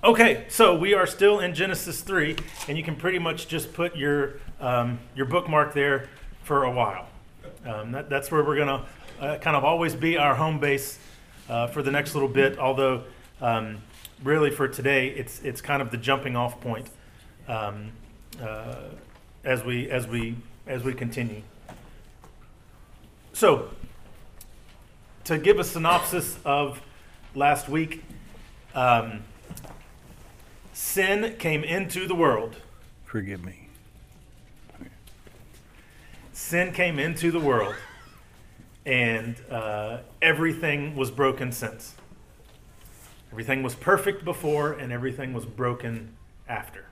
Okay, so we are still in Genesis 3, and you can pretty much just put your bookmark there for a while. That's where we're going to kind of always be our home base for the next little bit, although really for today, it's kind of the jumping off point as we continue. So, to give a synopsis of last week, sin came into the world. Forgive me. Sin came into the world, and everything was broken since. Everything was perfect before, and everything was broken after.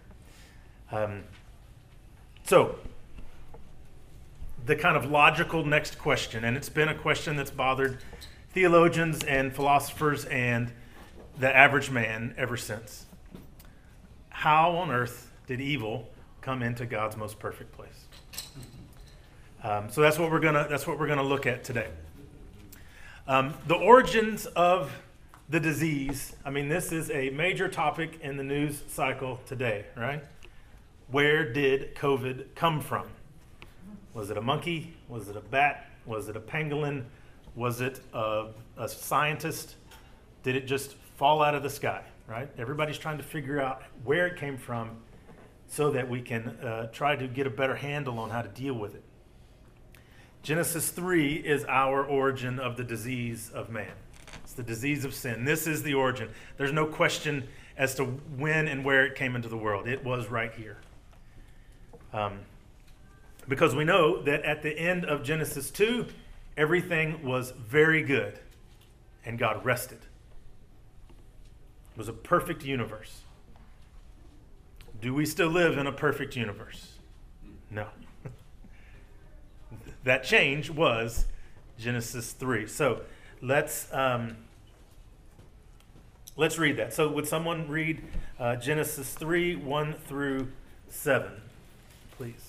So, the kind of logical next question, and it's been a question that's bothered theologians and philosophers and the average man ever since. How on earth did evil come into God's most perfect place? So that's what we're gonna look at today. The origins of the disease. I mean, this is a major topic in the news cycle today, right? Where did COVID come from? Was it a monkey? Was it a bat? Was it a pangolin? Was it a scientist? Did it just fall out of the sky, right? Everybody's trying to figure out where it came from so that we can try to get a better handle on how to deal with it. Genesis 3 is our origin of the disease of man. It's the disease of sin. This is the origin. There's no question as to when and where it came into the world. It was right here. Because we know that at the end of Genesis 2, everything was very good, and God rested. It was a perfect universe. Do we still live in a perfect universe? No. That change was Genesis 3. So let's read that. So would someone read Genesis 3, 1 through 7, please?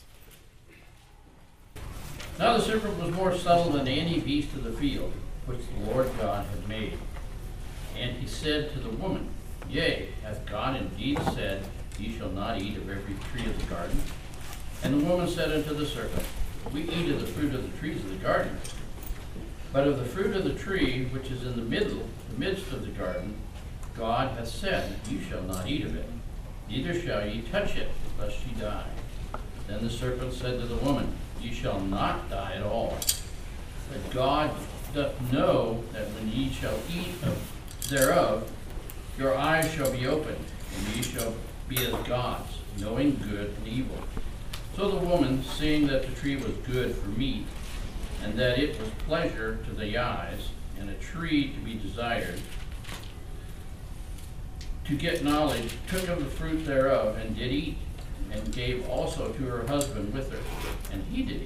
Now the serpent was more subtle than any beast of the field, which the Lord God had made. And he said to the woman, Yea, hath God indeed said, Ye shall not eat of every tree of the garden? And the woman said unto the serpent, We eat of the fruit of the trees of the garden. But of the fruit of the tree which is in the midst of the garden, God hath said, Ye shall not eat of it, neither shall ye touch it, lest ye die. Then the serpent said to the woman, Ye shall not die at all. But God doth know that when ye shall eat thereof, your eyes shall be opened, and ye shall be as gods, knowing good and evil. So the woman, seeing that the tree was good for meat, and that it was pleasure to the eyes, and a tree to be desired, to get knowledge, took of the fruit thereof, and did eat, and gave also to her husband with her, and he did eat.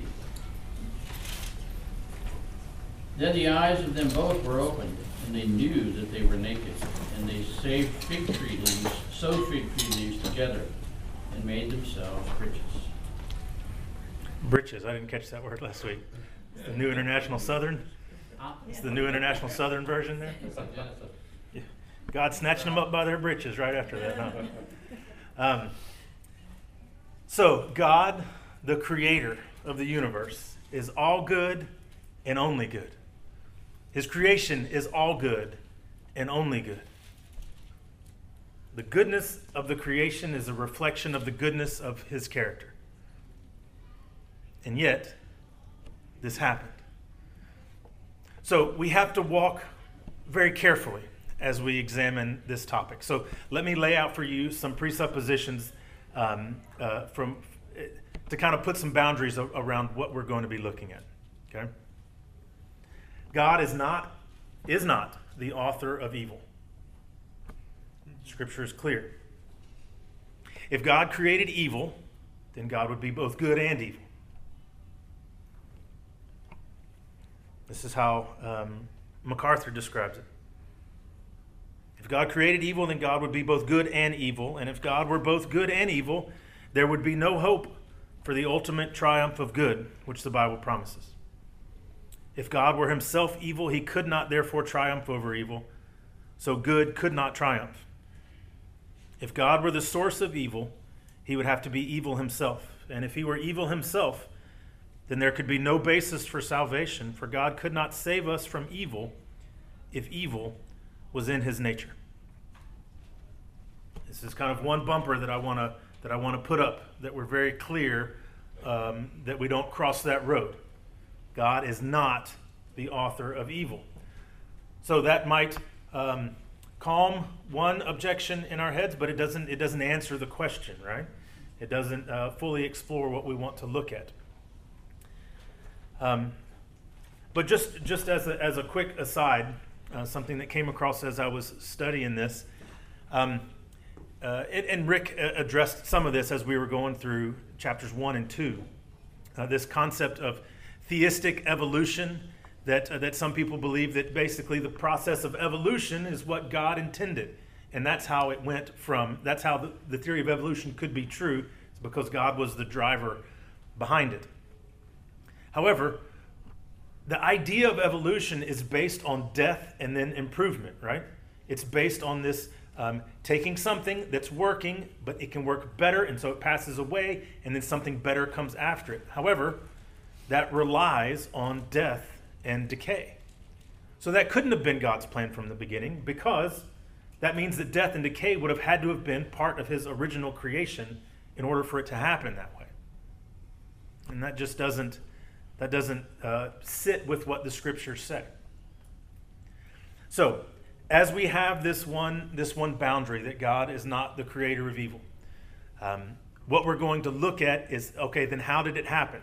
Then the eyes of them both were opened, and they knew that they were naked, and they sewed fig tree leaves together, and made themselves breeches. Breeches, I didn't catch that word last week. It's the New International Southern. It's the New International Southern version there. Yeah. God snatching them up by their breeches right after that, huh? So God, the creator of the universe, is all good and only good. His creation is all good and only good. The goodness of the creation is a reflection of the goodness of his character. And yet, this happened. So we have to walk very carefully as we examine this topic. So let me lay out for you some presuppositions to kind of put some boundaries around what we're going to be looking at. Okay? God is not the author of evil. Scripture is clear. If God created evil, then God would be both good and evil. This is how MacArthur describes it. If God created evil, then God would be both good and evil. And if God were both good and evil, there would be no hope for the ultimate triumph of good, which the Bible promises. If God were himself evil, he could not therefore triumph over evil. So good could not triumph. If God were the source of evil, he would have to be evil himself. And if he were evil himself, then there could be no basis for salvation, for God could not save us from evil if evil was in his nature. This is kind of one bumper that I want to put up, that we're very clear that we don't cross that road. God is not the author of evil. So that might calm one objection in our heads, but it doesn't answer the question, right? It doesn't fully explore what we want to look at. But just as a quick aside, something that came across as I was studying this, and Rick addressed some of this as we were going through chapters 1 and 2. This concept of theistic evolution, that some people believe that basically the process of evolution is what God intended. And that's how it went from, that's how the theory of evolution could be true, because God was the driver behind it. However, the idea of evolution is based on death and then improvement, right? It's based on this taking something that's working, but it can work better, and so it passes away, and then something better comes after it. However, that relies on death and decay. So that couldn't have been God's plan from the beginning, because that means that death and decay would have had to have been part of his original creation in order for it to happen that way. And that just doesn't sit with what the scriptures say. So, as we have this one boundary that God is not the creator of evil, what we're going to look at is, okay, then how did it happen?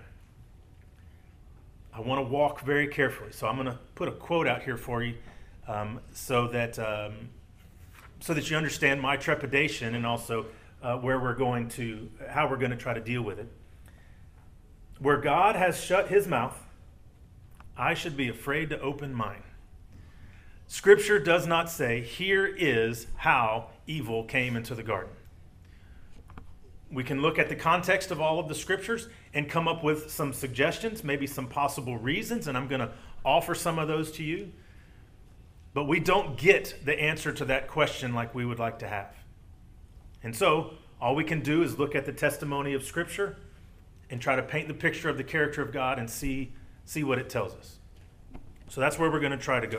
I want to walk very carefully. So I'm going to put a quote out here for you, so that you understand my trepidation, and also how we're going to try to deal with it. Where God has shut his mouth, I should be afraid to open mine. Scripture does not say, here is how evil came into the garden. We can look at the context of all of the scriptures and come up with some suggestions, maybe some possible reasons, and I'm going to offer some of those to you. But we don't get the answer to that question like we would like to have. And so, all we can do is look at the testimony of Scripture and try to paint the picture of the character of God and see what it tells us. So that's where we're going to try to go.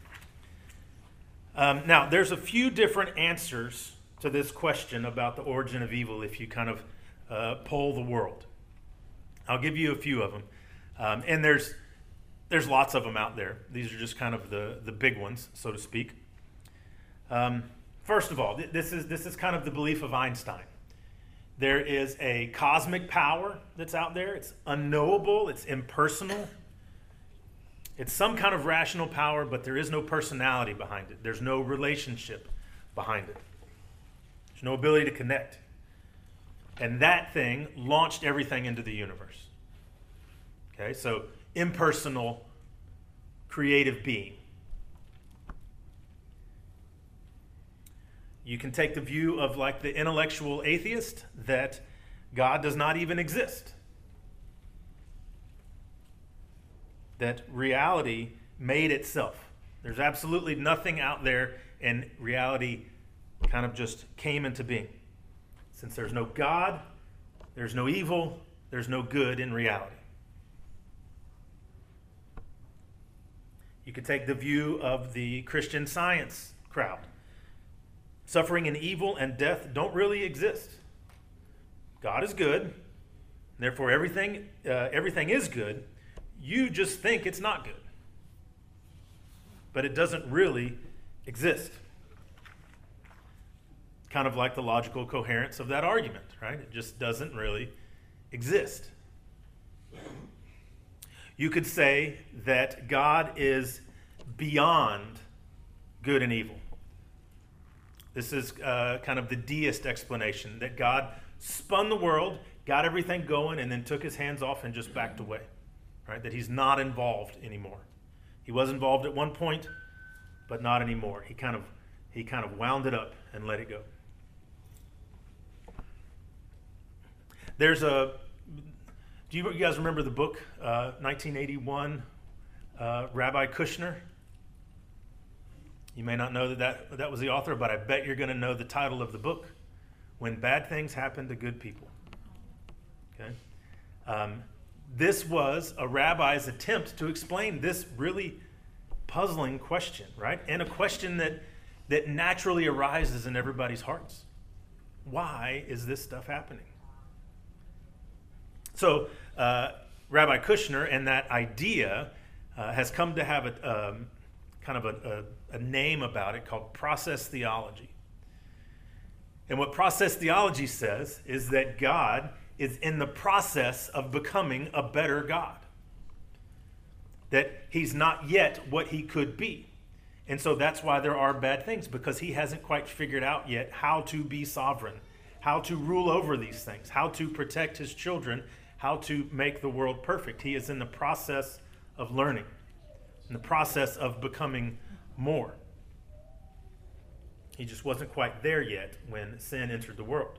Now, there's a few different answers to this question about the origin of evil if you kind of poll the world. I'll give you a few of them. And there's lots of them out there. These are just kind of the big ones, so to speak. First of all, this is kind of the belief of Einstein. There is a cosmic power that's out there. It's unknowable. It's impersonal. It's some kind of rational power, but there is no personality behind it. There's no relationship behind it. There's no ability to connect. And that thing launched everything into the universe. Okay, so impersonal, creative being. You can take the view of like the intellectual atheist that God does not even exist. That reality made itself. There's absolutely nothing out there, and reality kind of just came into being. Since there's no God, there's no evil, there's no good in reality. You could take the view of the Christian Science crowd. Suffering and evil and death don't really exist. God is good, therefore everything is good. You just think it's not good. But it doesn't really exist. Kind of like the logical coherence of that argument, right? It just doesn't really exist. You could say that God is beyond good and evil. This is kind of the deist explanation, that God spun the world, got everything going, and then took his hands off and just backed away. Right? That he's not involved anymore. He was involved at one point, but not anymore. He kind of wound it up and let it go. Do you guys remember the book 1981, Rabbi Kushner? You may not know that was the author, but I bet you're going to know the title of the book. when bad things happen to good people. Okay? This was a rabbi's attempt to explain this really puzzling question, right? And a question that naturally arises in everybody's hearts. Why is this stuff happening? So, Rabbi Kushner and that idea has come to have a name about it called process theology. And what process theology says is that God is in the process of becoming a better God. That he's not yet what he could be. And so that's why there are bad things, because he hasn't quite figured out yet how to be sovereign, how to rule over these things, how to protect his children, how to make the world perfect. He is in the process of learning, in the process of becoming more. He just wasn't quite there yet when sin entered the world.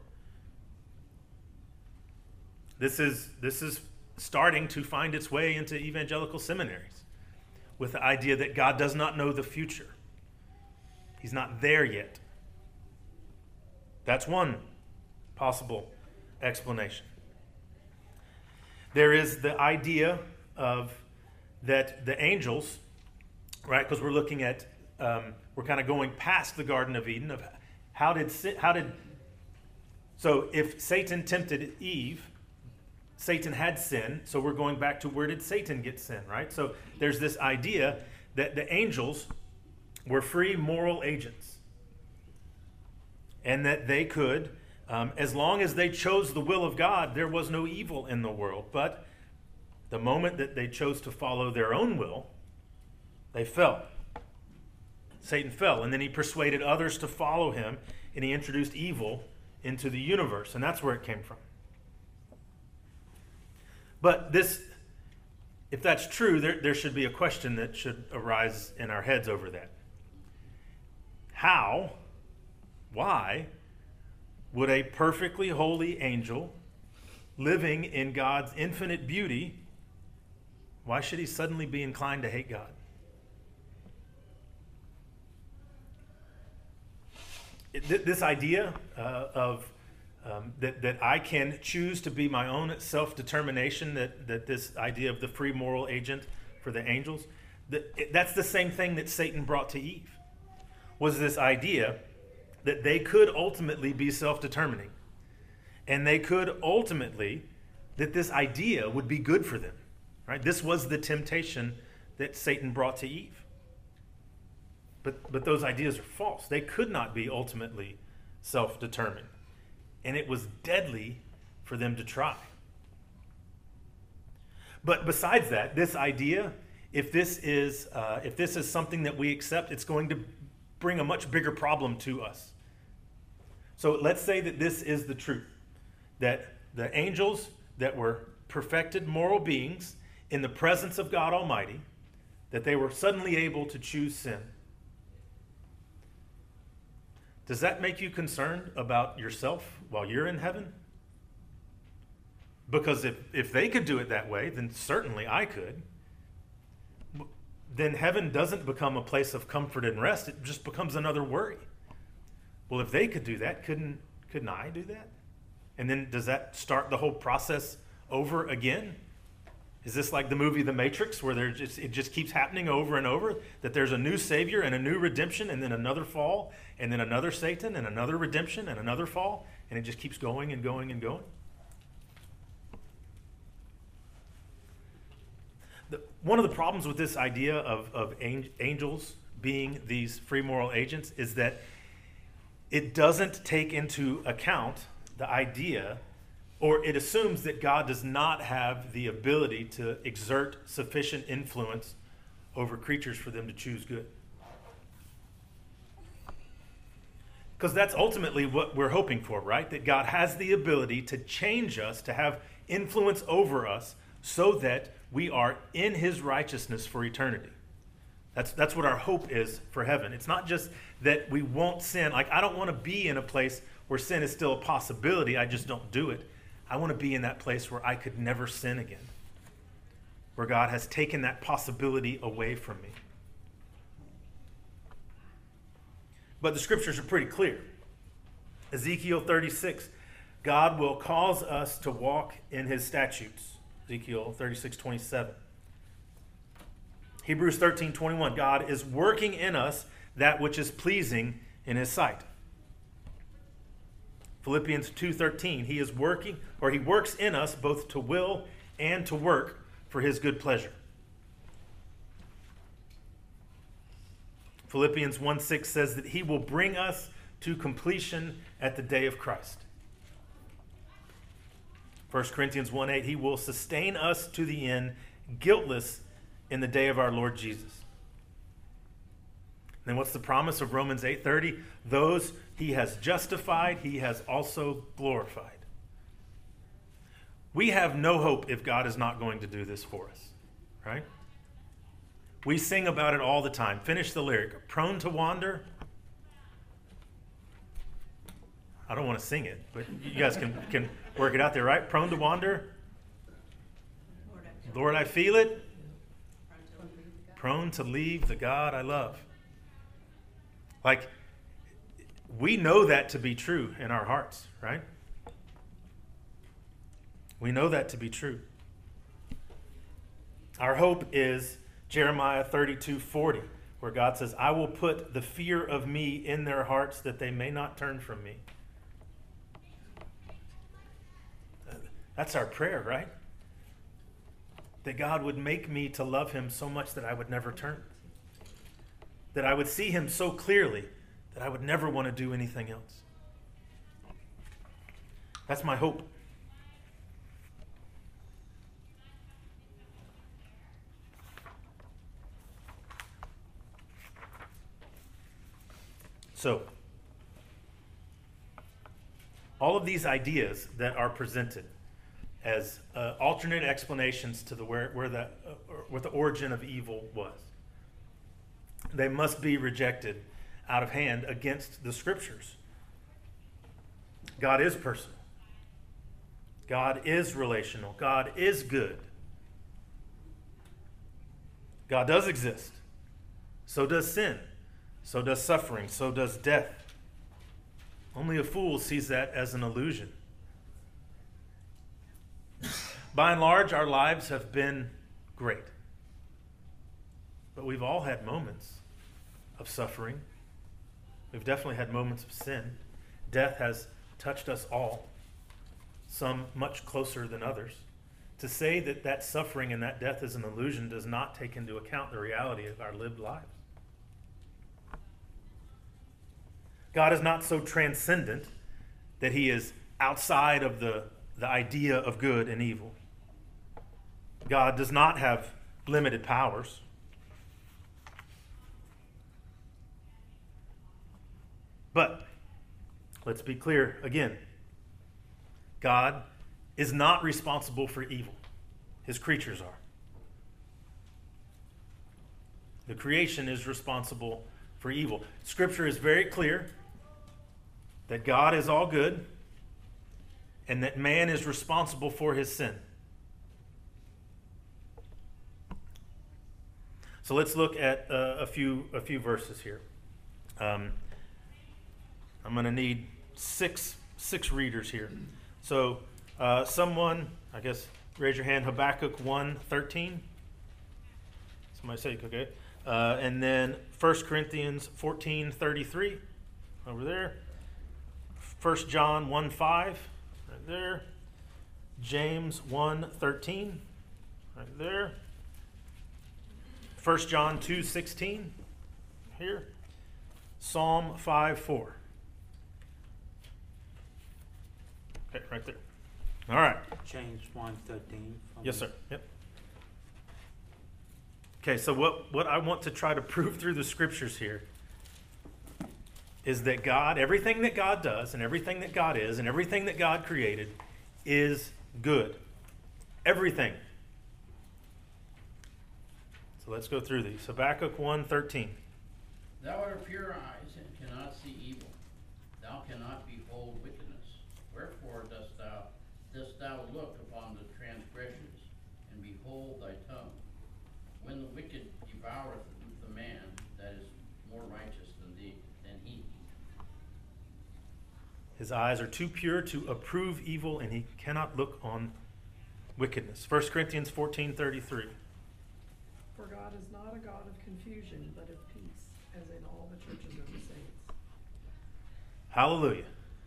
This is starting to find its way into evangelical seminaries with the idea that God does not know the future. He's not there yet. That's one possible explanation. There is the idea of that the angels, right? Because we're looking at, we're kind of going past the Garden of Eden of so if Satan tempted Eve, Satan had sin, so we're going back to where did Satan get sin, right? So there's this idea that the angels were free moral agents and that they could, as long as they chose the will of God, there was no evil in the world. But the moment that they chose to follow their own will, they fell. Satan fell, and then he persuaded others to follow him, and he introduced evil into the universe, and that's where it came from. But this, if that's true, there should be a question that should arise in our heads over that. How, why, would a perfectly holy angel living in God's infinite beauty, why should he suddenly be inclined to hate God? This idea of that I can choose to be my own self-determination, that this idea of the free moral agent for the angels, that's the same thing that Satan brought to Eve, was this idea that they could ultimately be self-determining. And they could ultimately, that this idea would be good for them. Right? This was the temptation that Satan brought to Eve. But those ideas are false. They could not be ultimately self-determined. And it was deadly for them to try. But besides that, this idea, if this is something that we accept, it's going to bring a much bigger problem to us. So let's say that this is the truth, that the angels that were perfected moral beings in the presence of God Almighty, that they were suddenly able to choose sin. Does that make you concerned about yourself while you're in heaven? Because if they could do it that way, then certainly I could. Then heaven doesn't become a place of comfort and rest. It just becomes another worry. Well, if they could do that, couldn't I do that? And then does that start the whole process over again? Is this like the movie The Matrix, where it just keeps happening over and over, that there's a new Savior and a new redemption and then another fall and then another Satan and another redemption and another fall, and it just keeps going and going and going? One of the problems with this idea of angels being these free moral agents is that it doesn't take into account the idea, or it assumes that God does not have the ability to exert sufficient influence over creatures for them to choose good. Because that's ultimately what we're hoping for, right? That God has the ability to change us, to have influence over us, so that we are in his righteousness for eternity. That's what our hope is for heaven. It's not just that we won't sin. Like, I don't want to be in a place where sin is still a possibility, I just don't do it. I want to be in that place where I could never sin again, where God has taken that possibility away from me. But the scriptures are pretty clear Ezekiel 36, God will cause us to walk in his statutes. Ezekiel 36:27. Hebrews 13:21, God is working in us that which is pleasing in his sight. Philippians 2:13, he is working, or he works in us both to will and to work for his good pleasure. Philippians 1:6 says that he will bring us to completion at the day of Christ. 1 Corinthians 1:8, he will sustain us to the end, guiltless in the day of our Lord Jesus. Then what's the promise of Romans 8:30? Those he has justified, he has also glorified. We have no hope if God is not going to do this for us, right? We sing about it all the time. Finish the lyric. Prone to wander. I don't want to sing it, but you guys can work it out there, right? Prone to wander. Lord, I feel it. Prone to leave the God I love. Like, we know that to be true in our hearts, right? We know that to be true. Our hope is Jeremiah 32:40, where God says, I will put the fear of me in their hearts that they may not turn from me. That's our prayer, right? That God would make me to love him so much that I would never turn. That I would see him so clearly that I would never want to do anything else. That's my hope. So, all of these ideas that are presented as alternate explanations to what the origin of evil was, they must be rejected out of hand against the scriptures. God is personal. God is relational. God is good. God does exist. So does sin. So does suffering. So does death. Only a fool sees that as an illusion. By and large, our lives have been great. But we've all had moments of suffering. We've definitely had moments of sin. Death has touched us all, some much closer than others. To say that that suffering and that death is an illusion does not take into account the reality of our lived lives. God is not so transcendent that he is outside of the idea of good and evil. God does not have limited powers. But let's be clear again. God is not responsible for evil. His creatures are. The creation is responsible for evil. Scripture is very clear that God is all good and that man is responsible for his sin. So let's look at a few verses here. I'm going to need six readers here. So someone, I guess, raise your hand. Habakkuk 1:13. Somebody say, okay. And then 1 Corinthians 14:33 over there. 1 John 1:5 right there. James 1:13 right there. 1 John 2:16 here. Psalm 5:4. Okay, right there. All right. James 1:13. Yes, sir. Yep. Okay, so what I want to try to prove through the scriptures here is that God, everything that God does and everything that God is and everything that God created is good. Everything. So let's go through these. Habakkuk 1:13. Thou art of pure eyes and cannot see evil. Thou cannot behold wickedness. Wherefore dost thou look upon the transgressions, and behold thy tongue? When the wicked devoureth the man that is more righteous than he. His eyes are too pure to approve evil, and he cannot look on wickedness. 1 Corinthians 14:33. For God is not a God of confusion, but of peace, as in all the churches of the saints. Hallelujah.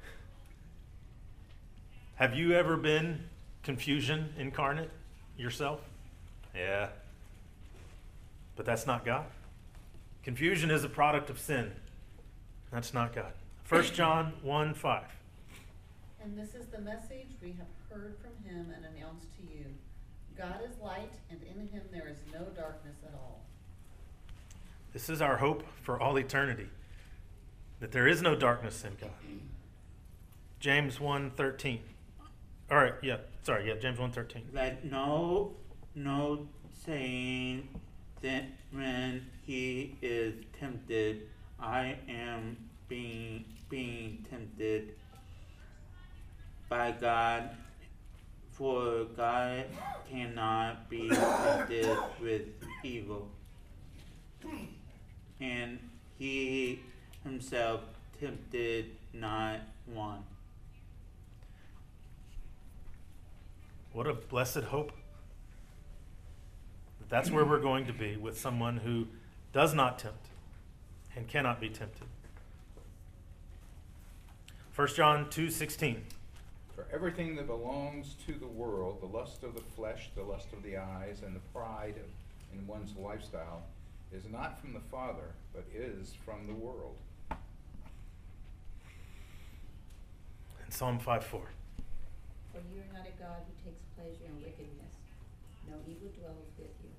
Have you ever been confusion incarnate yourself? Yeah. But that's not God. Confusion is a product of sin. That's not God. 1 John 1:5. And this is the message we have heard from him and announced to you. God is light, and in him there is no darkness at all. This is our hope for all eternity, that there is no darkness in God. James 1:13. All right, James 1:13. Let no saying that when he is tempted, I am being tempted by God, for God cannot be tempted with evil, and he himself tempted not one. What a blessed hope. That's where we're going to be, with someone who does not tempt and cannot be tempted. 1 John 2:16. For everything that belongs to the world, the lust of the flesh, the lust of the eyes, and the pride in one's lifestyle, is not from the Father, but is from the world. And Psalm 5:4. For you are not a God who takes pleasure in wickedness. No evil dwells with you.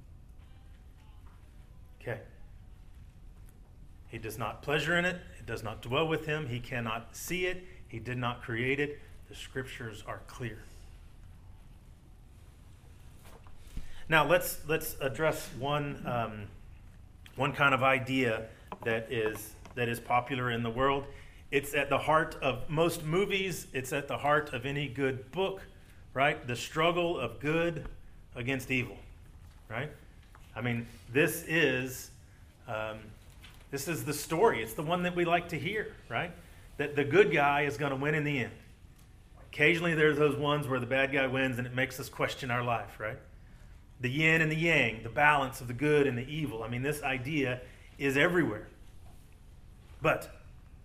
Okay. He does not pleasure in it. It does not dwell with him. He cannot see it. He did not create it. The scriptures are clear. Now let's address one kind of idea that is popular in the world. It's at the heart of most movies. It's at the heart of any good book, right? The struggle of good against evil, right? I mean, this is the story. It's the one that we like to hear, right? That the good guy is going to win in the end. Occasionally there's those ones where the bad guy wins and it makes us question our life, right? The yin and the yang, the balance of the good and the evil. I mean, this idea is everywhere. But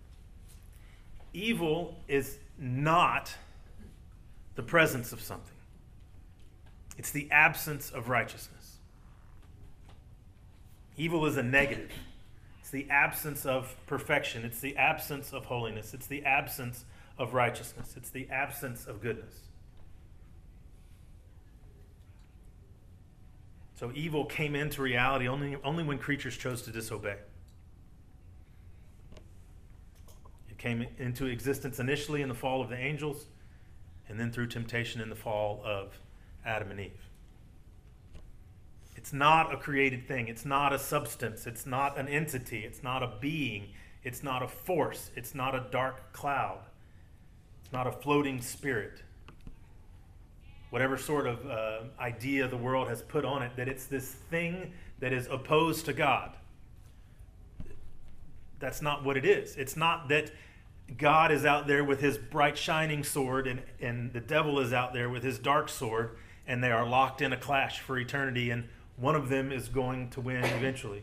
evil is not the presence of something. It's the absence of righteousness. Evil is a negative. It's the absence of perfection. It's the absence of holiness. It's the absence of righteousness. It's the absence of goodness. So evil came into reality only when creatures chose to disobey. It came into existence initially in the fall of the angels, and then through temptation in the fall of Adam and Eve. It's not a created thing. It's not a substance. It's not an entity. It's not a being. It's not a force. It's not a dark cloud. It's not a floating spirit. Whatever sort of idea the world has put on it, that it's this thing that is opposed to God. That's not what it is. It's not that God is out there with his bright shining sword and the devil is out there with his dark sword, and they are locked in a clash for eternity, and one of them is going to win eventually.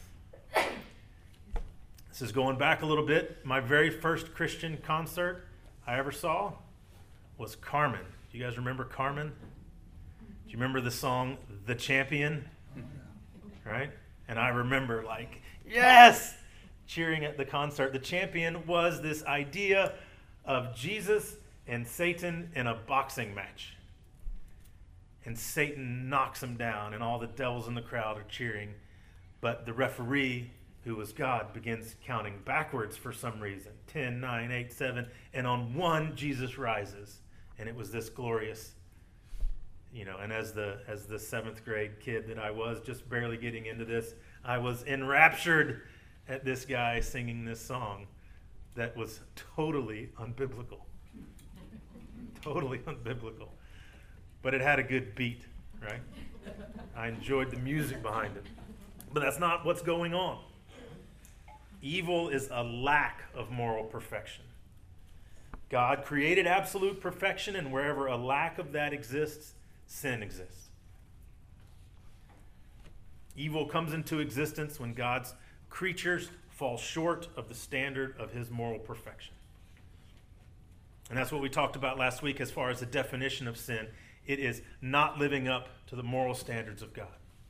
This is going back a little bit. My very first Christian concert I ever saw was Carmen. Do you guys remember Carmen? Do you remember the song The Champion? Right? And I remember yes! Cheering at the concert. The Champion was this idea of Jesus and Satan in a boxing match. And Satan knocks him down, and all the devils in the crowd are cheering. But the referee, who was God, begins counting backwards for some reason. 10, 9, 8, 7. And on 1, Jesus rises. And it was this glorious, and as the 7th grade kid that I was, just barely getting into this, I was enraptured at this guy singing this song that was totally unbiblical. Totally unbiblical. But it had a good beat, right? I enjoyed the music behind it. But that's not what's going on. Evil is a lack of moral perfection. God created absolute perfection, and wherever a lack of that exists, sin exists. Evil comes into existence when God's creatures fall short of the standard of his moral perfection. And that's what we talked about last week as far as the definition of sin. It is not living up to the moral standards of God.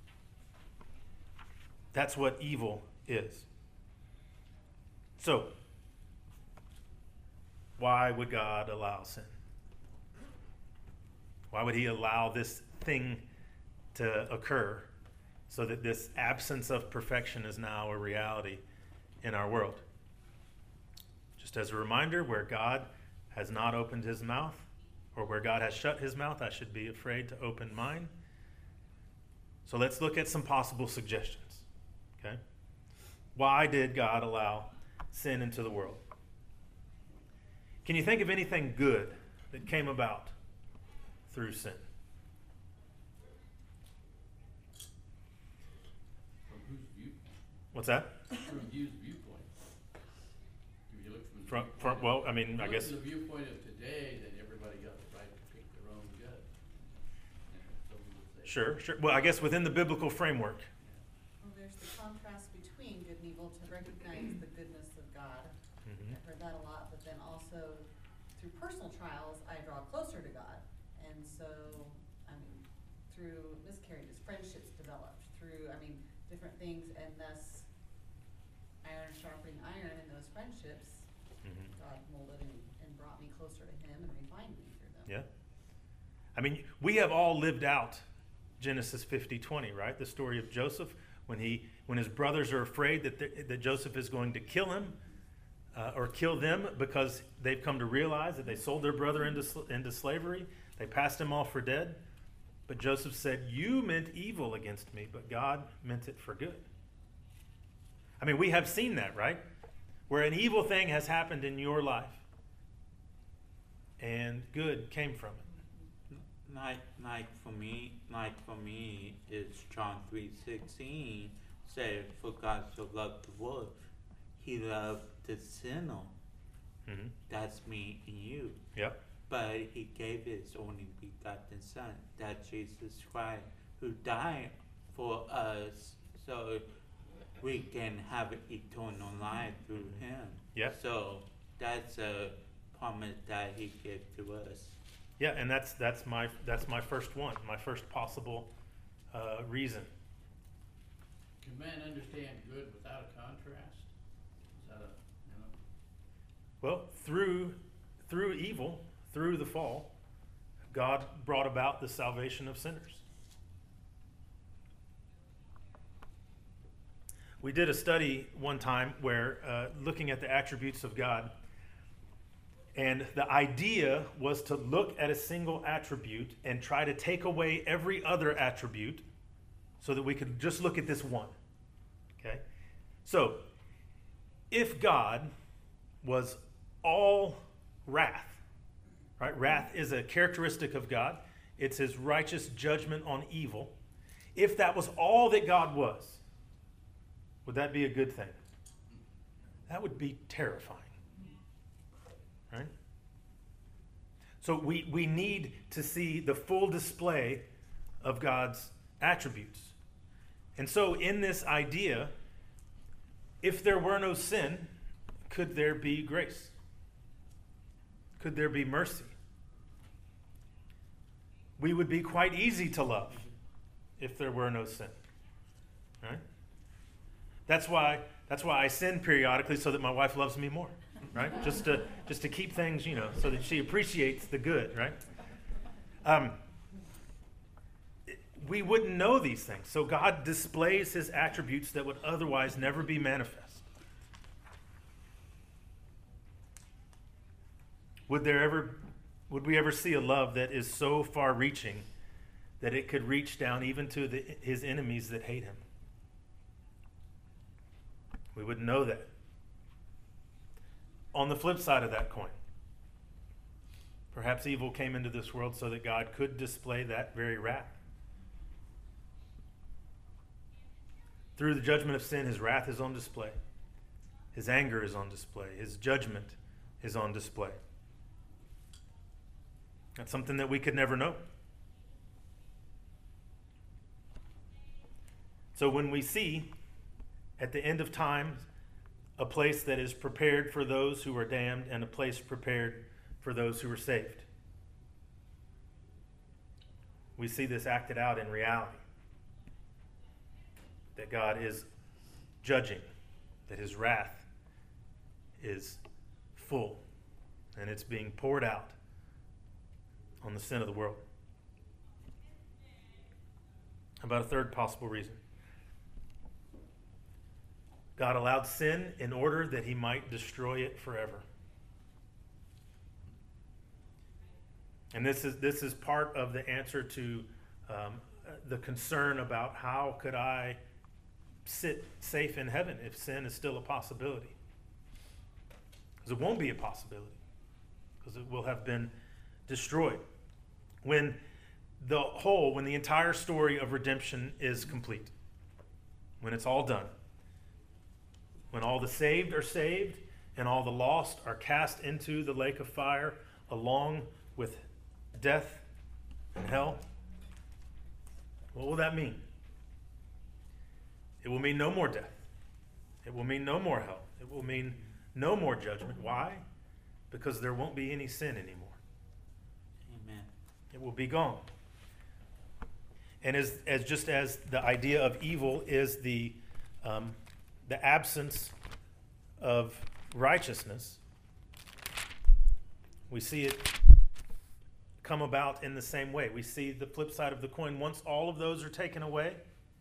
That's what evil is. So, why would God allow sin? Why would he allow this thing to occur so that this absence of perfection is now a reality in our world? Just as a reminder, where God has not opened his mouth, or where God has shut his mouth, I should be afraid to open mine. So let's look at some possible suggestions. Okay? Why did God allow sin into the world? Can you think of anything good that came about through sin? From whose viewpoint? What's that? From whose viewpoint? If you look from the From well, I mean, I look guess from the viewpoint of today, then everybody got the right to pick their own good. Some would say. sure. Well, I guess within the biblical framework. Well, there's the contrast between good and evil to recognize the goodness of God. Mhm. I've heard that a lot, but then also through personal trials, I draw closer to God. And so, I mean, through miscarriages, friendships developed, through, different things, and thus iron sharpening iron in those friendships, Mhm. God molded and brought me closer to him and refined me through them. Yeah. I mean, we have all lived out Genesis 50:20, right? The story of Joseph when his brothers are afraid that Joseph is going to kill him or kill them because they've come to realize that they sold their brother into slavery. They passed him off for dead. But Joseph said, "You meant evil against me, but God meant it for good." I mean, we have seen that, right? Where an evil thing has happened in your life and good came from it. Like for me, is John 3:16 said, "For God so loved the world, he loved the sinner." Mm-hmm. That's me and you. Yep. But he gave his only begotten Son, that Jesus Christ, who died for us, so we can have eternal life through him. Yeah. So that's a promise that he gave to us. Yeah, and that's my first one, my first possible reason. Can man understand good without a contrast? Is that Well, through evil, through the fall, God brought about the salvation of sinners. We did a study one time where looking at the attributes of God, and the idea was to look at a single attribute and try to take away every other attribute so that we could just look at this one. Okay? So, if God was all wrath, right? Wrath is a characteristic of God. It's his righteous judgment on evil. If that was all that God was, would that be a good thing? That would be terrifying. Right? So we need to see the full display of God's attributes. And so in this idea, if there were no sin, could there be grace? Could there be mercy? We would be quite easy to love if there were no sin. Right? That's why I sin periodically, so that my wife loves me more. Right? Just to keep things, so that she appreciates the good, right? We wouldn't know these things. So God displays his attributes that would otherwise never be manifest. Would we ever see a love that is so far-reaching that it could reach down even to his enemies that hate him? We wouldn't know that. On the flip side of that coin, perhaps evil came into this world so that God could display that very wrath. Through the judgment of sin, his wrath is on display. His anger is on display. His judgment is on display. That's something that we could never know. So when we see at the end of time a place that is prepared for those who are damned and a place prepared for those who are saved, we see this acted out in reality. That God is judging, that his wrath is full, and it's being poured out on the sin of the world. How about a third possible reason? God allowed sin in order that he might destroy it forever. And this is part of the answer to the concern about how could I sit safe in heaven if sin is still a possibility. Because it won't be a possibility, because it will have been destroyed. When the entire story of redemption is complete, when it's all done, when all the saved are saved and all the lost are cast into the lake of fire along with death and hell, what will that mean? It will mean no more death. It will mean no more hell. It will mean no more judgment. Why? Because there won't be any sin anymore. Amen. It will be gone. And as the idea of evil is the absence of righteousness, we see it come about in the same way. We see the flip side of the coin. Once all of those are taken away,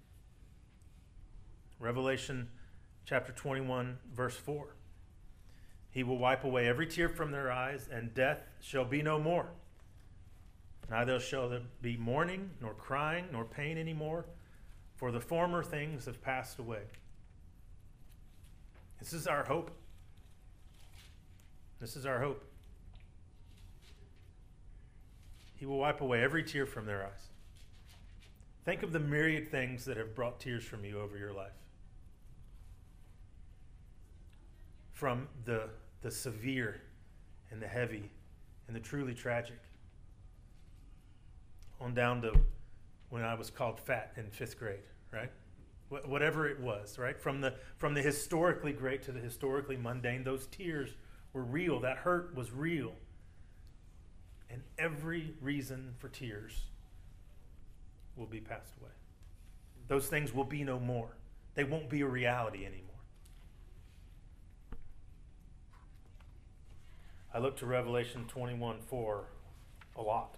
Revelation chapter 21, verse 4, he will wipe away every tear from their eyes, and death shall be no more. Neither shall there be mourning, nor crying, nor pain anymore, for the former things have passed away. This is our hope. This is our hope. He will wipe away every tear from their eyes. Think of the myriad things that have brought tears from you over your life. From the severe and the heavy and the truly tragic, on down to when I was called fat in 5th grade, right? Whatever it was, right? From the historically great to the historically mundane, those tears were real. That hurt was real. And every reason for tears will be passed away. Those things will be no more. They won't be a reality anymore. I look to Revelation 21:4 a lot.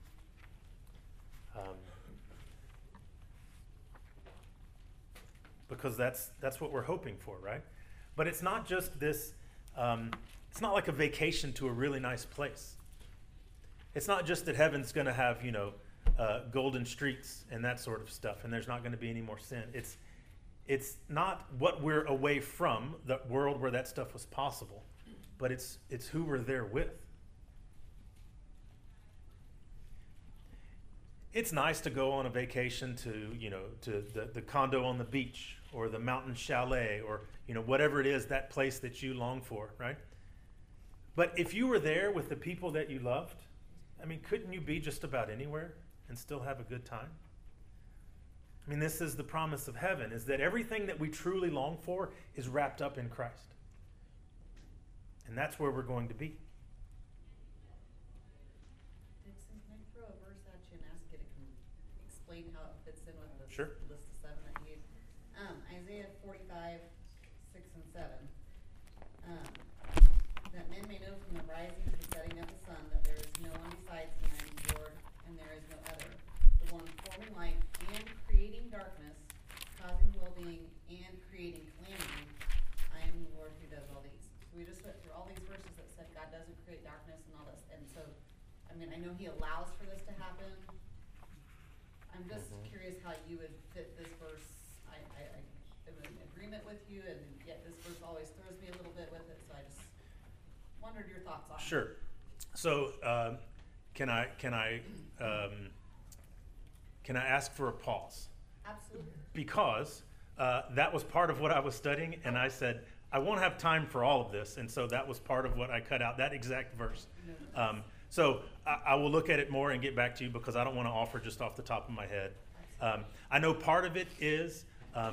Because that's what we're hoping for, right? But it's not just this, it's not like a vacation to a really nice place. It's not just that heaven's going to have, golden streets and that sort of stuff, and there's not going to be any more sin. It's not what we're away from, the world where that stuff was possible, but it's who we're there with. It's nice to go on a vacation to the condo on the beach or the mountain chalet or whatever it is, that place that you long for, right? But if you were there with the people that you loved, couldn't you be just about anywhere and still have a good time? This is the promise of heaven, is that everything that we truly long for is wrapped up in Christ. And that's where we're going to be. Dixon, can I throw a verse at you and ask you to explain how it fits in with the Sure. list of 7 that you used? Isaiah 45, 6 and 7. That men may know from the rising to the setting of the sun that there is no one besides me, I am the Lord, and there is no other. The one forming light and creating darkness, causing well-being and creating calamity. I am the Lord who does all these. So we just went through all these verses that said God doesn't create darkness and all this. And so, I know he allows for this to happen. I'm just curious how you would fit this verse. I am in agreement with you, and yet this verse always throws me a little bit with it, so I just wondered your thoughts on it. Sure. So, can I ask for a pause? Absolutely. Because that was part of what I was studying, and I said, I won't have time for all of this, and so that was part of what I cut out, that exact verse. So I will look at it more and get back to you because I don't want to offer just off the top of my head. I know part of it is,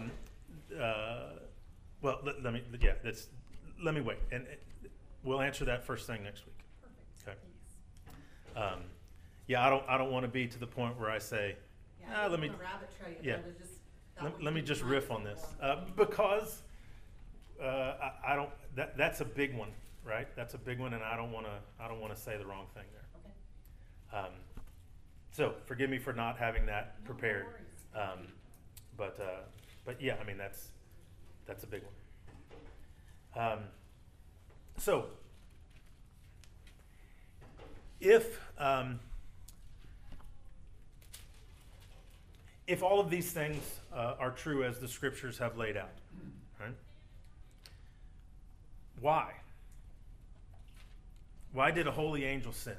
well, let me wait, and we'll answer that first thing next week. Perfect, Okay. thanks. Yeah, I don't want to be to the point where I say, Yeah, I let don't me wanna rabbit trail you, yeah. but it just, that let, one let me came just to riff mind on this before. because I don't. That's a big one, right? That's a big one, and I don't want to say the wrong thing there. Okay. So forgive me for not having that No, no prepared. worries. But yeah, I mean that's a big one. So if all of these things are true as the scriptures have laid out, right? Why? Why did a holy angel sin?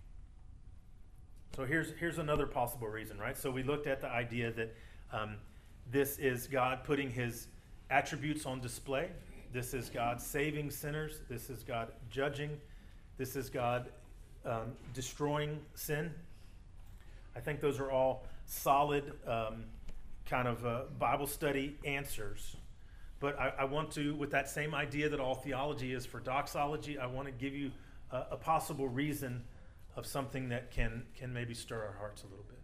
So here's another possible reason, right? So we looked at the idea that this is God putting his attributes on display. This is God saving sinners. This is God judging. This is God destroying sin. I think those are all solid kind of Bible study answers. But I want to, with that same idea that all theology is for doxology, I want to give you a possible reason of something that can maybe stir our hearts a little bit.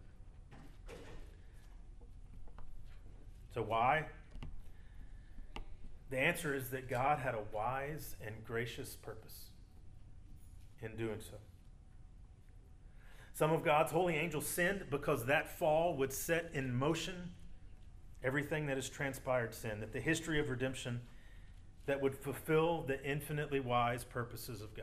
So why? The answer is that God had a wise and gracious purpose in doing so. Some of God's holy angels sinned because that fall would set in motion everything that has transpired sin, that the history of redemption that would fulfill the infinitely wise purposes of God.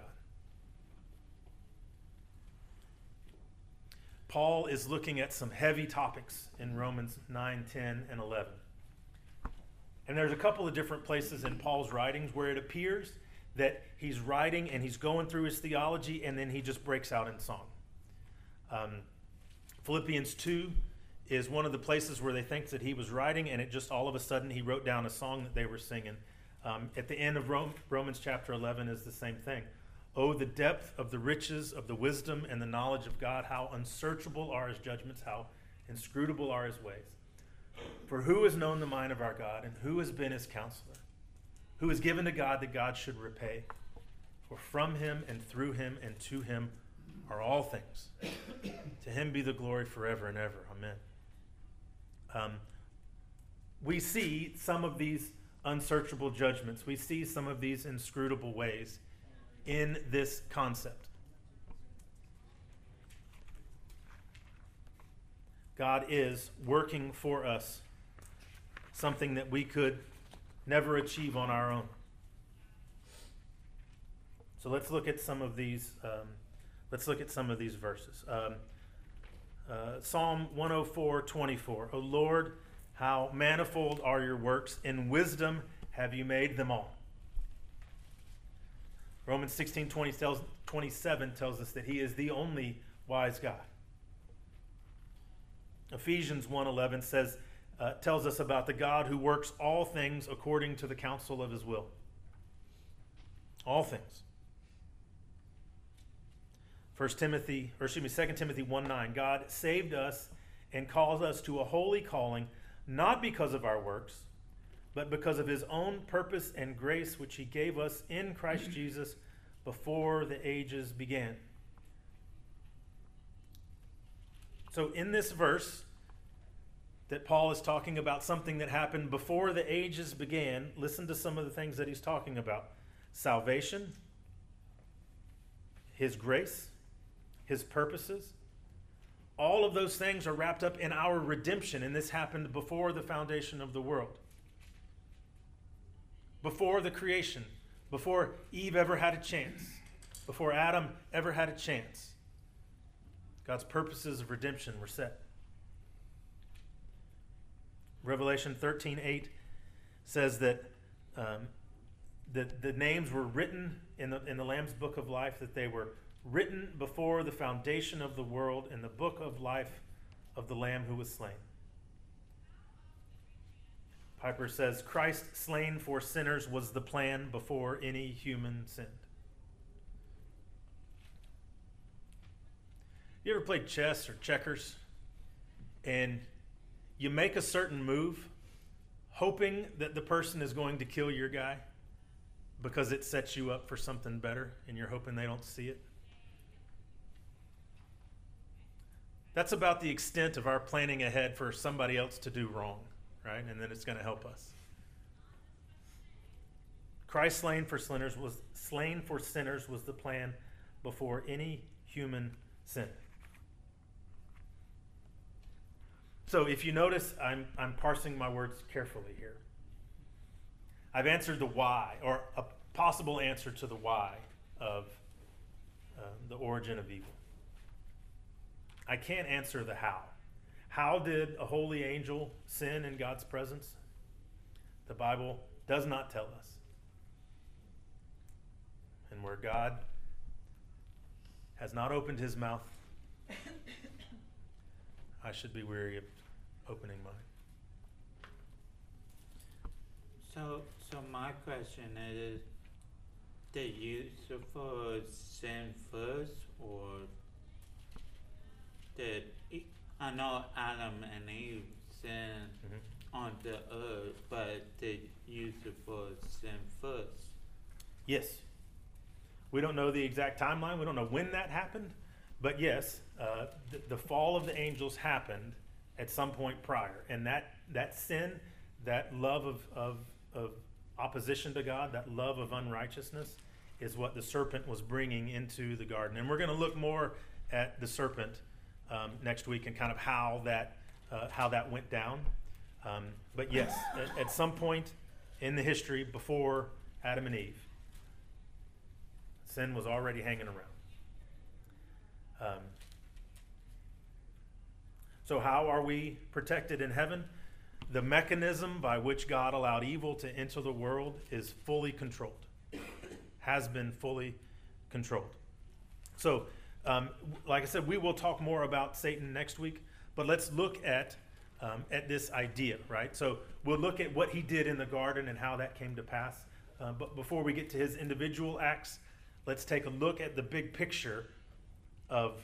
Paul is looking at some heavy topics in Romans 9, 10, and 11. And there's a couple of different places in Paul's writings where it appears that he's writing and he's going through his theology and then he just breaks out in song. Philippians 2 is one of the places where they think that he was writing and it just all of a sudden he wrote down a song that they were singing. At the end of Romans chapter 11 is the same thing. Oh, the depth of the riches of the wisdom and the knowledge of God, how unsearchable are his judgments, how inscrutable are his ways. For who has known the mind of our God, and who has been his counselor? Who has given to God that God should repay? For from him and through him and to him are all things. To him be the glory forever and ever. Amen. We see some of these unsearchable judgments. We see some of these inscrutable ways in this concept. God is working for us something that we could never achieve on our own. So let's look at some of these. Verses. Psalm 104:24. O Lord, how manifold are your works! In wisdom have you made them all. Romans 16:27 tells us that he is the only wise God. Ephesians 1:11 tells us about the God who works all things according to the counsel of his will. All things. 2 Timothy 1:9, God saved us and calls us to a holy calling, not because of our works, but because of his own purpose and grace, which he gave us in Christ Jesus before the ages began. So in this verse that Paul is talking about something that happened before the ages began, listen to some of the things that he's talking about. Salvation, his grace, his purposes. All of those things are wrapped up in our redemption, and this happened before the foundation of the world. Before the creation, before Eve ever had a chance, before Adam ever had a chance, God's purposes of redemption were set. Revelation 13:8 says that the names were written in the Lamb's book of life, that they were written before the foundation of the world in the book of life of the Lamb who was slain. Piper says, Christ slain for sinners was the plan before any human sinned. You ever played chess or checkers? And you make a certain move hoping that the person is going to kill your guy because it sets you up for something better and you're hoping they don't see it? That's about the extent of our planning ahead for somebody else to do wrong, right? And then it's going to help us. Christ slain for sinners was the plan before any human sin. So if you notice, I'm parsing my words carefully here. I've answered the why, or a possible answer to the why of the origin of evil. I can't answer the how. How did a holy angel sin in God's presence? The Bible does not tell us. And where God has not opened his mouth, I should be weary of opening mine. So my question is, did Lucifer sin first, or I know Adam and Eve sinned on the earth, but did Lucifer sin first? Yes. We don't know the exact timeline. We don't know when that happened. But yes, the fall of the angels happened at some point prior. And that sin, that love of opposition to God, that love of unrighteousness, is what the serpent was bringing into the garden. And we're going to look more at the serpent next week and kind of how that went down. But yes, at some point in the history before Adam and Eve, sin was already hanging around. So how are we protected in heaven? The mechanism by which God allowed evil to enter the world is fully controlled, has been fully controlled. So, like I said, we will talk more about Satan next week, but let's look at this idea, right? So we'll look at what he did in the garden and how that came to pass. But before we get to his individual acts, let's take a look at the big picture of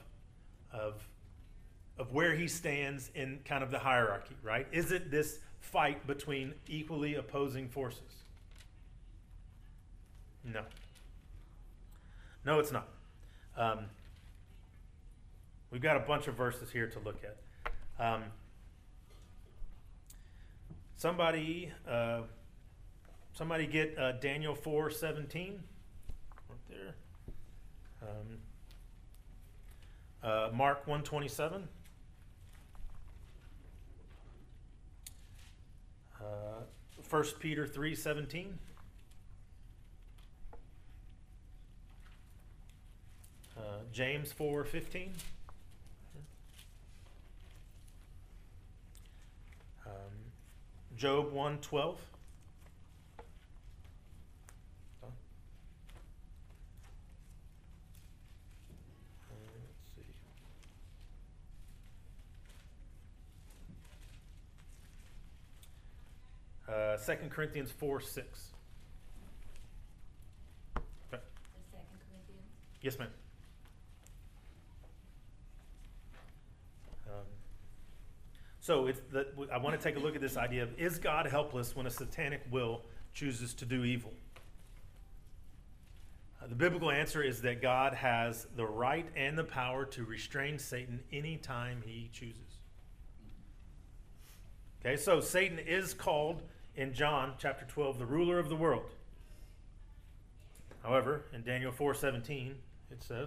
where he stands in kind of the hierarchy, right? Is it this fight between equally opposing forces? No. No, it's not. We've got a bunch of verses here to look at. Somebody get Daniel 4:17 right there. Mark 1:27. 1 Peter 3:17. James 4:15. Job 1:12. Let's see. 2 Corinthians 4:6. Okay. The 2 Corinthians? Yes, ma'am. So I want to take a look at this idea of, is God helpless when a satanic will chooses to do evil? The biblical answer is that God has the right and the power to restrain Satan anytime he chooses. Okay, so Satan is called in John chapter 12 the ruler of the world. However, in Daniel 4:17, it says,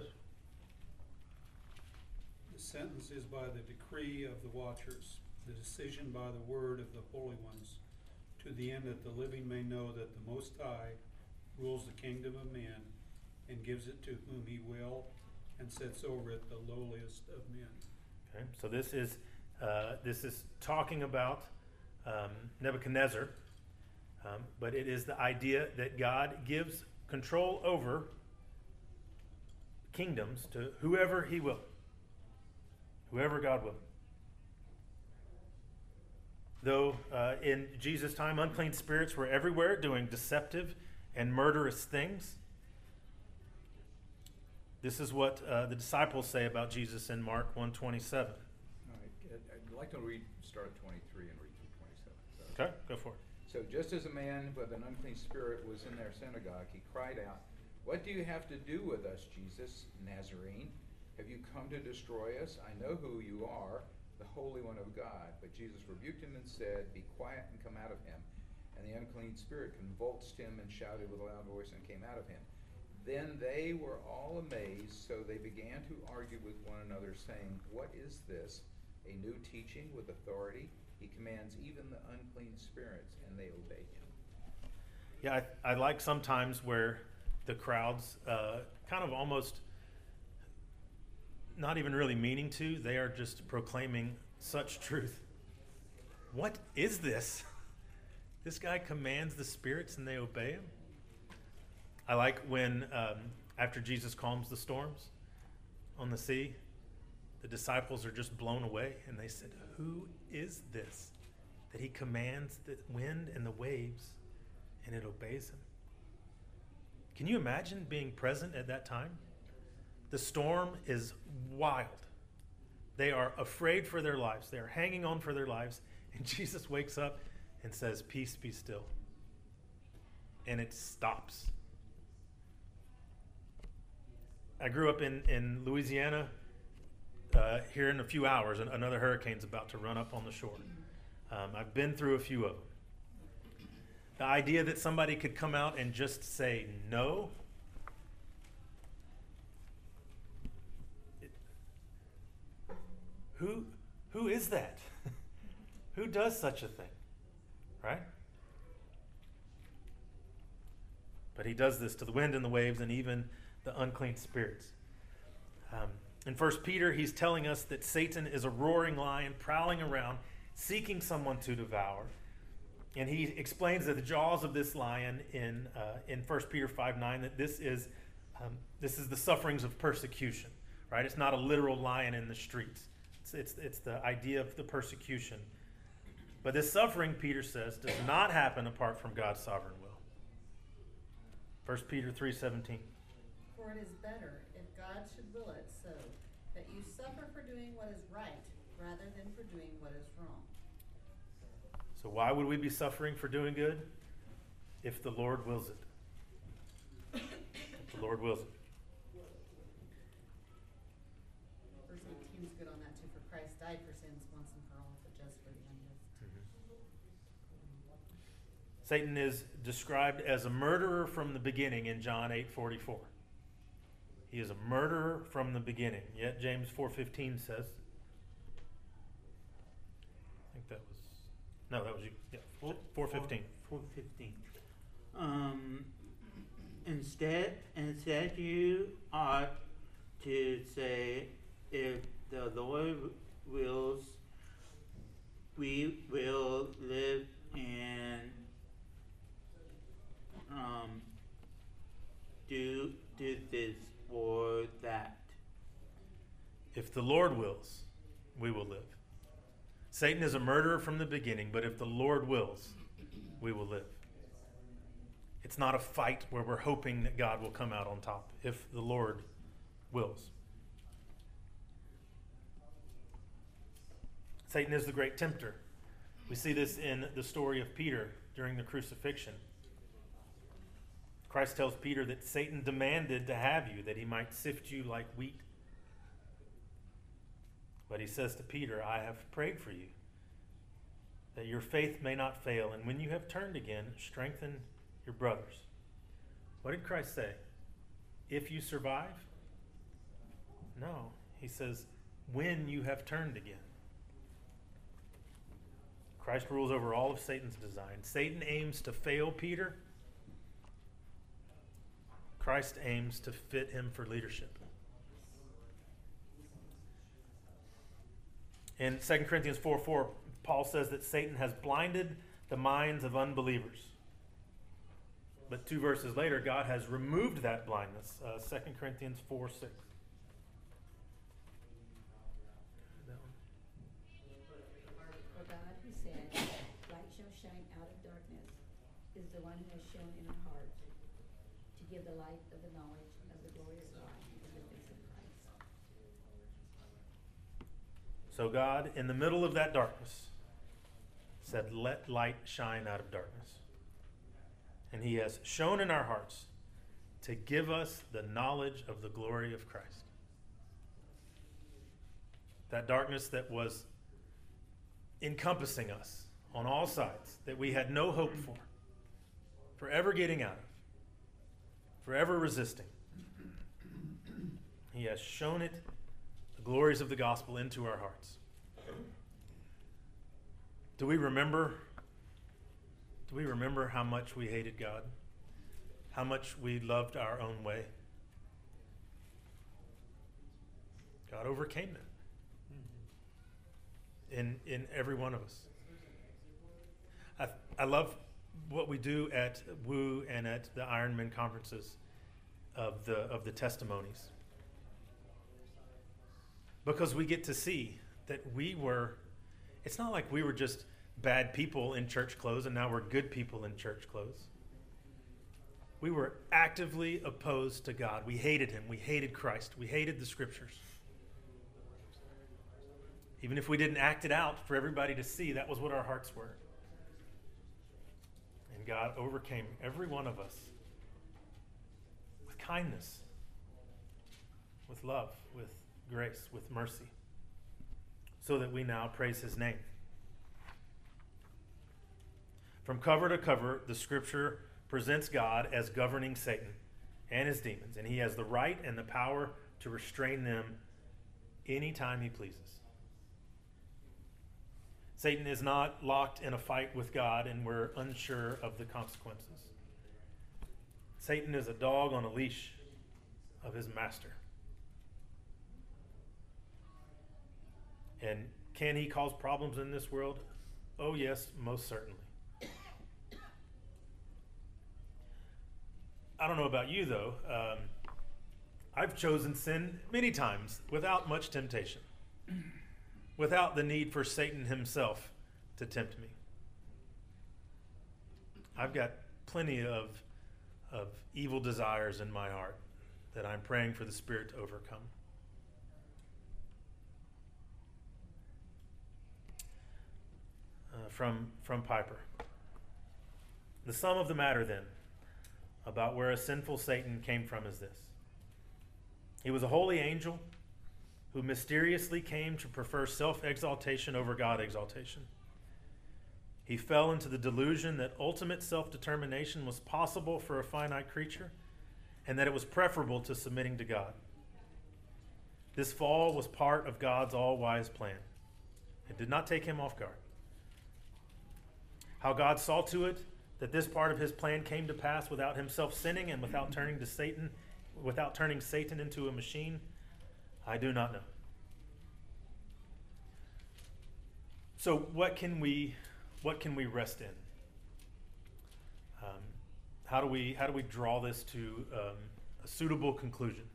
the sentence is by the decree of the watchers, the decision by the word of the holy ones, to the end that the living may know that the Most High rules the kingdom of men and gives it to whom he will, and sets over it the lowliest of men. okay, so this is talking about Nebuchadnezzar, but it is the idea that God gives control over kingdoms to whoever he will, whoever God will. Though in Jesus' time, unclean spirits were everywhere doing deceptive and murderous things, This is what the disciples say about Jesus in Mark 1:27. All right, I'd like to start at 23 and read through 27. Okay, go for it. So just as a man with an unclean spirit was in their synagogue, he cried out, "What do you have to do with us, Jesus, Nazarene? Have you come to destroy us? I know who you are, the Holy One of God." But Jesus rebuked him and said, "Be quiet and come out of him." And the unclean spirit convulsed him and shouted with a loud voice and came out of him. Then they were all amazed, so they began to argue with one another, saying, "What is this? A new teaching with authority? He commands even the unclean spirits, and they obey him." Yeah, I like sometimes where the crowds kind of almost not even really meaning to, they are just proclaiming such truth. What is this? This guy commands the spirits and they obey him? I like when, after Jesus calms the storms on the sea, the disciples are just blown away and they said, "Who is this that he commands the wind and the waves and it obeys him?" Can you imagine being present at that time? The storm is wild. They are afraid for their lives. They are hanging on for their lives. And Jesus wakes up and says, "Peace, be still." And it stops. I grew up in Louisiana. Here in a few hours, another hurricane's about to run up on the shore. I've been through a few of them. The idea that somebody could come out and just say no, who is that? Who does such a thing? Right? But he does this to the wind and the waves and even the unclean spirits. In 1 Peter, he's telling us that Satan is a roaring lion prowling around, seeking someone to devour. And he explains that the jaws of this lion in 1 Peter 5:9, that this is the sufferings of persecution. Right? It's not a literal lion in the streets. It's the idea of the persecution. But this suffering, Peter says, does not happen apart from God's sovereign will. 1 Peter 3:17. For it is better, if God should will it so, that you suffer for doing what is right, rather than for doing what is wrong. So why would we be suffering for doing good? If the Lord wills it. If the Lord wills it. Verse 18 is good on that too, for Christ died for sins once and for all, but just for the unjust. Satan is described as a murderer from the beginning in John 8:44. He is a murderer from the beginning. Yet James 4:15 says, I think that was, no, that was you. Yeah, 4:15. 4:15. Instead you ought to say, if the Lord wills, we will live and do this or that. If the Lord wills, we will live. Satan is a murderer from the beginning, but if the Lord wills, we will live. It's not a fight where we're hoping that God will come out on top. If the Lord wills. Satan is the great tempter. We see this in the story of Peter during the crucifixion. Christ tells Peter that Satan demanded to have you, that he might sift you like wheat. But he says to Peter, I have prayed for you, that your faith may not fail, and when you have turned again, strengthen your brothers. What did Christ say? If you survive? No. He says, when you have turned again. Christ rules over all of Satan's design. Satan aims to fail Peter. Christ aims to fit him for leadership. In 2 Corinthians 4:4, Paul says that Satan has blinded the minds of unbelievers. But 2 verses later, God has removed that blindness. 2 Corinthians 4:6. For God, who said, light shall shine out of darkness, is the one who has shown in our hearts to give the light of the knowledge of the glory of God in the face So God, in the middle of that darkness, said, let light shine out of darkness. And he has shone in our hearts to give us the knowledge of the glory of Christ. That darkness that was encompassing us on all sides, that we had no hope for ever getting out of, forever resisting. He has shown it, the glories of the gospel, into our hearts. Do we remember how much we hated God? How much we loved our own way? God overcame it in every one of us. I love what we do at WU and at the Ironman conferences of the testimonies, because we get to see that it's not like we were just bad people in church clothes and now we're good people in church clothes. We were actively opposed to God. We hated him. We hated Christ. We hated the scriptures. Even if we didn't act it out for everybody to see, that was what our hearts were. And God overcame every one of us with kindness, with love, with grace, with mercy, so that we now praise his name. From cover to cover, the scripture presents God as governing Satan and his demons, and he has the right and the power to restrain them anytime he pleases. Satan is not locked in a fight with God and we're unsure of the consequences. Satan is a dog on a leash of his master. And can he cause problems in this world? Oh yes, most certainly. I don't know about you though. I've chosen sin many times without much temptation, without the need for Satan himself to tempt me. I've got plenty of evil desires in my heart that I'm praying for the Spirit to overcome. From Piper. The sum of the matter then about where a sinful Satan came from is this. He was a holy angel who mysteriously came to prefer self-exaltation over God-exaltation. He fell into the delusion that ultimate self-determination was possible for a finite creature and that it was preferable to submitting to God. This fall was part of God's all-wise plan. It did not take him off guard. How God saw to it that this part of his plan came to pass without himself sinning and without turning Satan into a machine, I do not know. So what can we rest in? How do we draw this to a suitable conclusion?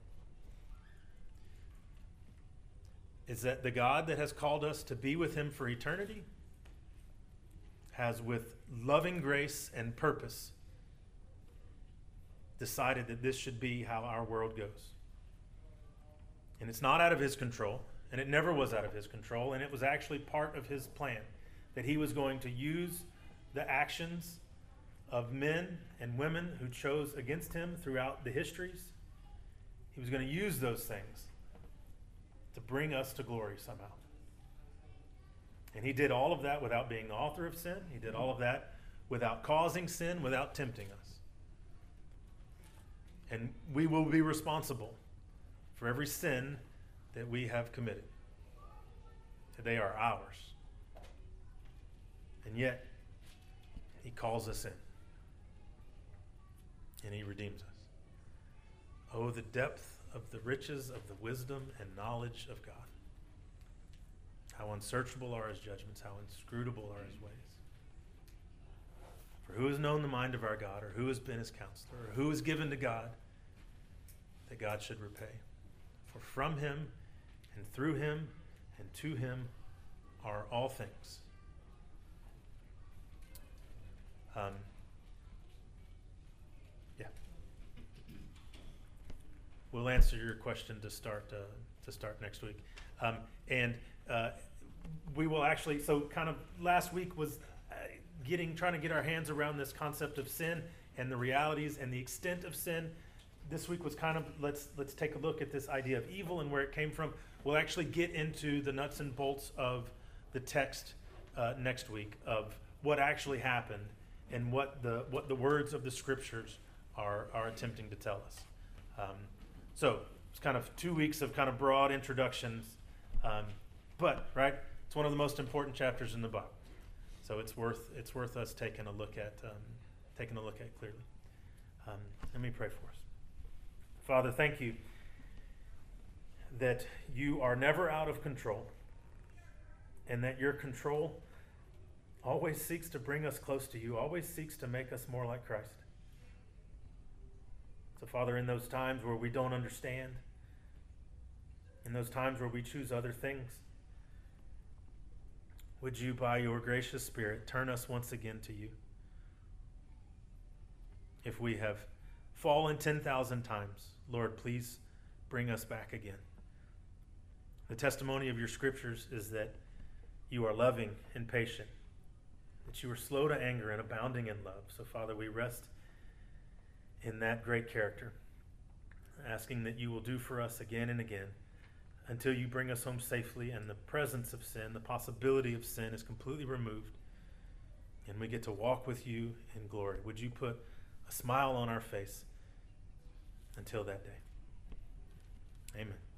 Is that the God that has called us to be with him for eternity has, with loving grace and purpose, decided that this should be how our world goes. And it's not out of his control, and it never was out of his control, and it was actually part of his plan, that he was going to use the actions of men and women who chose against him throughout the histories. He was going to use those things to bring us to glory somehow. And he did all of that without being the author of sin. He did all of that without causing sin, without tempting us. And we will be responsible for every sin that we have committed. They are ours. And yet, he calls us in. And he redeems us. Oh, the depth of the riches of the wisdom and knowledge of God. How unsearchable are his judgments, how inscrutable are his ways. For who has known the mind of our God, or who has been his counselor, or who has given to God that God should repay? For from him, and through him, and to him are all things. We'll answer your question to start next week. And we will actually, so kind of last week was trying to get our hands around this concept of sin and the realities and the extent of sin. This week was kind of, let's take a look at this idea of evil and where it came from. We'll actually get into the nuts and bolts of the text next week of what actually happened and what the words of the scriptures are attempting to tell us. So it's kind of 2 weeks of kind of broad introductions, but right, it's one of the most important chapters in the Bible. So it's worth us taking a look at clearly. Let me pray for us. Father, thank you that you are never out of control and that your control always seeks to bring us close to you, always seeks to make us more like Christ. So, Father, in those times where we don't understand, in those times where we choose other things, would you, by your gracious Spirit, turn us once again to you? If we have fallen 10,000 times, Lord, please bring us back again. The testimony of your scriptures is that you are loving and patient, that you are slow to anger and abounding in love. So, Father, we rest in that great character, asking that you will do for us again and again until you bring us home safely and the presence of sin, the possibility of sin is completely removed and we get to walk with you in glory. Would you put a smile on our face until that day? Amen.